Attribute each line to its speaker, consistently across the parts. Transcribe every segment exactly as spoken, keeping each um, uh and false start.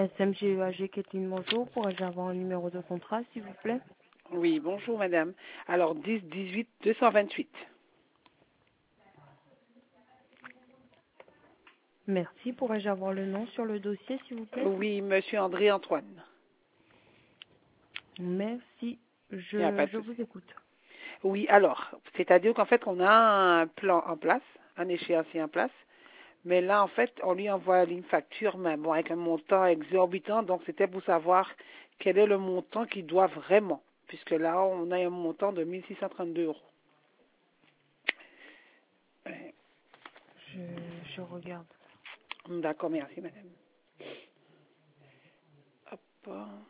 Speaker 1: S M G E A G Kathleen, bonjour. Pourrais-je avoir un numéro de contrat, s'il vous plaît?
Speaker 2: Oui, bonjour madame. Alors dix dix-huit deux cent vingt-huit.
Speaker 1: Merci. Pourrais-je avoir le nom sur le dossier, s'il vous plaît?
Speaker 2: Oui, monsieur André Antoine.
Speaker 1: Merci.
Speaker 2: Il n'y a pas
Speaker 1: Je,
Speaker 2: de
Speaker 1: je
Speaker 2: souci.
Speaker 1: vous écoute.
Speaker 2: Oui, alors, c'est-à-dire qu'en fait, on a un plan en place, un échéancier en place, mais là, en fait, on lui envoie une facture, mais bon, avec un montant exorbitant, donc c'était pour savoir quel est le montant qu'il doit vraiment, puisque là, on a un montant de mille six cent trente-deux euros.
Speaker 1: Je, je regarde.
Speaker 2: D'accord, merci madame. Hop.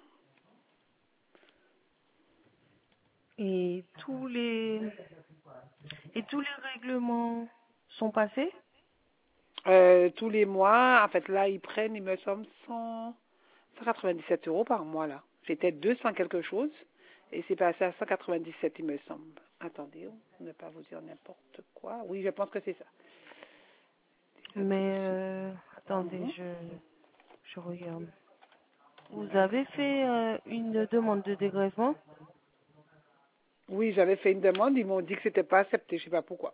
Speaker 1: Et tous les et tous les règlements sont passés?
Speaker 2: Euh, tous les mois, en fait, là, ils prennent, il me semble, cent, cent quatre-vingt-dix-sept euros par mois, là. C'était deux cents quelque chose, et c'est passé à cent quatre-vingt-dix-sept, il me semble. Attendez, ne pas vous dire n'importe quoi. Oui, je pense que c'est ça.
Speaker 1: Mais euh, attendez,
Speaker 2: Mhm.
Speaker 1: je je regarde. Vous avez fait euh, une demande de dégrèvement?
Speaker 2: Oui, j'avais fait une demande, ils m'ont dit que c'était pas accepté, je sais pas pourquoi.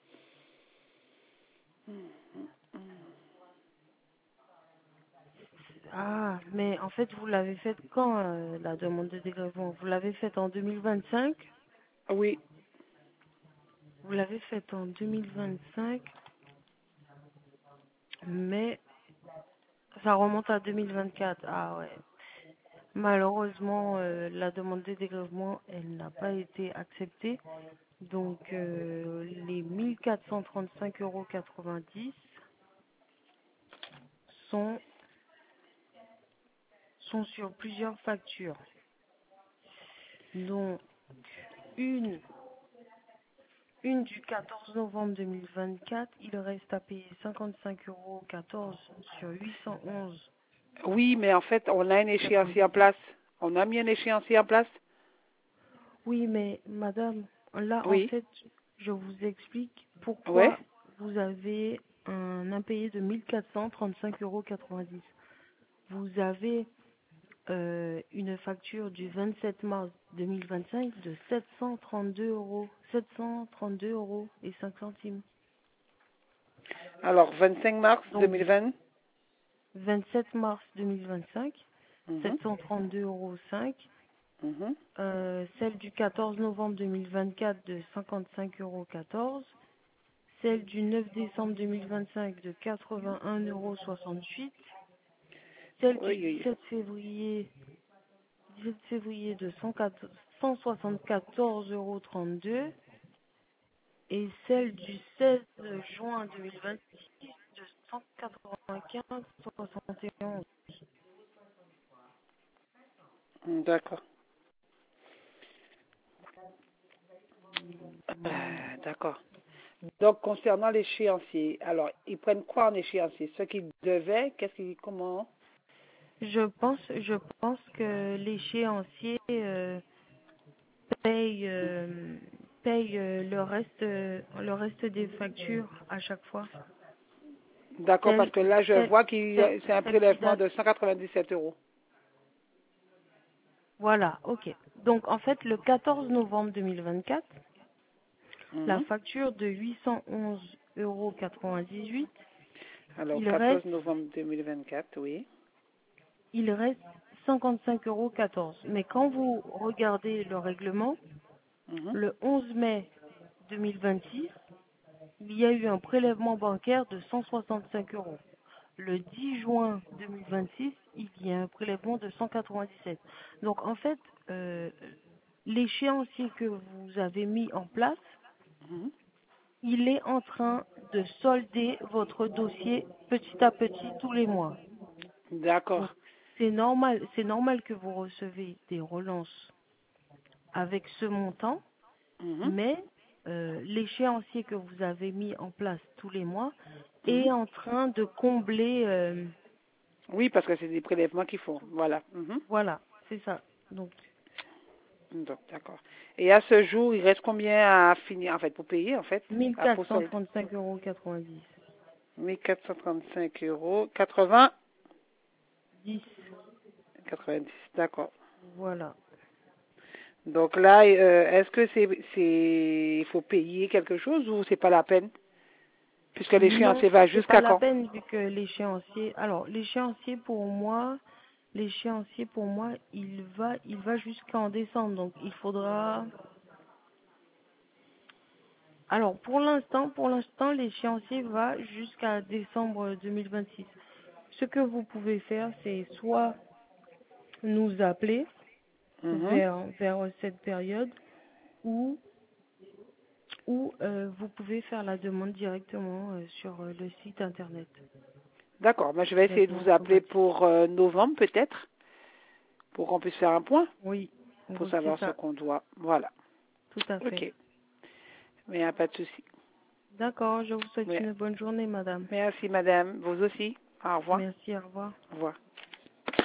Speaker 1: Ah, mais en fait, vous l'avez faite quand, euh, la demande de dégrèvement? Vous l'avez faite en deux mille vingt-cinq?
Speaker 2: Oui,
Speaker 1: Vous l'avez faite en deux mille vingt-cinq, mais ça remonte à deux mille vingt-quatre. Ah ouais. Malheureusement, euh, la demande de dégrèvement, elle n'a pas été acceptée. Donc, euh, les mille quatre cent trente-cinq euros quatre-vingt-dix sont, sont sur plusieurs factures. Donc, une, une du quatorze novembre deux mille vingt-quatre, il reste à payer cinquante-cinq euros quatorze sur huit cent onze.
Speaker 2: oui, mais en fait, on a un échéancier en place. On a mis un échéancier en place.
Speaker 1: Oui, mais madame, là, en
Speaker 2: Oui,
Speaker 1: fait, je vous explique
Speaker 2: ouais.
Speaker 1: pourquoi vous avez un impayé de mille quatre cent trente-cinq euros quatre-vingt-dix. Vous avez euh, une facture du vingt-sept mars deux mille vingt-cinq de sept cent trente-deux euros, sept cent trente-deux euros et cinq centimes.
Speaker 2: Alors, vingt-cinq mars
Speaker 1: Donc,
Speaker 2: deux mille vingt.
Speaker 1: vingt-sept mars deux mille vingt-cinq,
Speaker 2: Mhm,
Speaker 1: sept cent trente-deux euros cinq.
Speaker 2: mhm.
Speaker 1: Euh, celle du quatorze novembre deux mille vingt-quatre de cinquante-cinq euros quatorze. Celle du neuf décembre deux mille vingt-cinq de quatre-vingt-un euros soixante-huit. Celle du
Speaker 2: Oui, oui.
Speaker 1: dix-sept février, dix-sept février de cent soixante-quatorze euros trente-deux. Et celle du seize juin deux mille vingt-six de cent quatre-vingt-quinze euros soixante et onze.
Speaker 2: D'accord. Euh, D'accord. Donc, concernant l'échéancier, alors, ils prennent quoi en échéancier? Ce qu'ils devaient, qu'est-ce qu'ils, comment?
Speaker 1: Je pense, je pense que l'échéancier euh, paye, euh, paye euh, le reste, euh, le reste des factures à chaque fois.
Speaker 2: D'accord, parce
Speaker 1: Celle,
Speaker 2: que là, je
Speaker 1: celle,
Speaker 2: vois qu'il y
Speaker 1: celle,
Speaker 2: a- c'est un
Speaker 1: celle qui
Speaker 2: prélèvement
Speaker 1: date.
Speaker 2: de cent quatre-vingt-dix-sept euros.
Speaker 1: Voilà, ok. Donc en fait, le quatorze novembre deux mille vingt-quatre, la
Speaker 2: Mhm.
Speaker 1: facture de huit cent onze euros quatre-vingt-dix-huit,
Speaker 2: Alors,
Speaker 1: il
Speaker 2: quatorze
Speaker 1: reste,
Speaker 2: novembre deux mille vingt-quatre, oui.
Speaker 1: il reste cinquante-cinq euros quatorze. Mais quand vous regardez le règlement,
Speaker 2: Mhm.
Speaker 1: le onze mai deux mille vingt-six, il y a eu un prélèvement bancaire de cent soixante-cinq euros. Le dix juin deux mille vingt-six, il y a un prélèvement de cent quatre-vingt-dix-sept. Donc en fait, euh, l'échéancier que vous avez mis en place,
Speaker 2: Mhm.
Speaker 1: il est en train de solder votre dossier petit à petit tous les mois. Donc
Speaker 2: D'accord.
Speaker 1: c'est normal, c'est normal que vous recevez des relances avec ce montant,
Speaker 2: Mhm.
Speaker 1: mais euh, l'échéancier que vous avez mis en place tous les mois
Speaker 2: Mhm.
Speaker 1: est en train de combler. Euh,
Speaker 2: Oui, parce que c'est des prélèvements qu'ils font. Voilà. Mhm.
Speaker 1: voilà, c'est ça. Donc
Speaker 2: Donc, d'accord. Et à ce jour, il reste combien à finir, en fait, pour payer, en fait, à pour solde?
Speaker 1: mille quatre cent trente-cinq euros quatre-vingt-dix.
Speaker 2: mille quatre cent trente-cinq euros quatre-vingts.
Speaker 1: dix.
Speaker 2: quatre-vingt-dix, d'accord.
Speaker 1: Voilà.
Speaker 2: Donc là, euh, est-ce que c'est, c'est, il faut payer quelque chose ou c'est pas la peine? Puisque
Speaker 1: Non,
Speaker 2: l'échéancier va
Speaker 1: c'est pas
Speaker 2: jusqu'à
Speaker 1: la
Speaker 2: quand?
Speaker 1: peine vu que l'échéancier. Alors, l'échéancier pour moi, l'échéancier pour moi, il va, il va jusqu'en décembre. Donc, il faudra. Alors, pour l'instant, pour l'instant, l'échéancier va jusqu'à décembre deux mille vingt-six. Ce que vous pouvez faire, c'est soit nous appeler
Speaker 2: Mhm.
Speaker 1: vers vers cette période ou ou euh, vous pouvez faire la demande directement euh, sur euh, le site internet
Speaker 2: D'accord, ben, je vais essayer de
Speaker 1: traitement
Speaker 2: vous appeler
Speaker 1: automatique.
Speaker 2: pour euh, novembre peut-être, pour qu'on puisse faire un point,
Speaker 1: Oui,
Speaker 2: pour
Speaker 1: oui, c'est
Speaker 2: savoir ce
Speaker 1: ça,
Speaker 2: qu'on doit. Voilà.
Speaker 1: tout à fait.
Speaker 2: Ok, mais il n'y a pas de souci.
Speaker 1: D'accord, je vous souhaite
Speaker 2: Mais-
Speaker 1: une bonne journée, madame.
Speaker 2: Merci madame, vous aussi. Au revoir.
Speaker 1: Merci, au revoir.
Speaker 2: Au revoir.